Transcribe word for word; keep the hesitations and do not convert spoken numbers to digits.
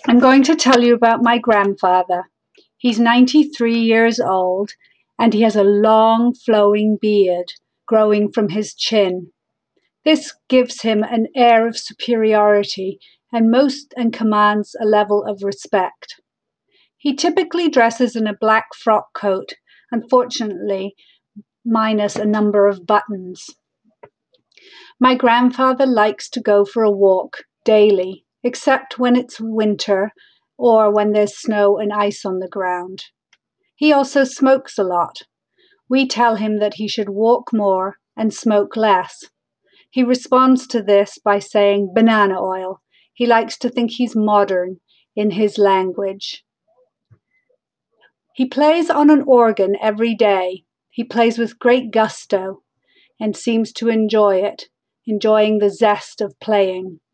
I'm going to tell you about my grandfather. He's ninety-three years old and he has a long flowing beard growing from his chin. This gives him an air of superiority and most and commands a level of respect. He typically dresses in a black frock coat, unfortunately, minus a number of buttons. My grandfather likes to go for a walk daily, except when it's winter or when there's snow and ice on the ground. He also smokes a lot. We tell him that he should walk more and smoke less. He responds to this by saying banana oil. He likes to think he's modern in his language. He plays on an organ every day. He plays with great gusto and seems to enjoy it, enjoying the zest of playing.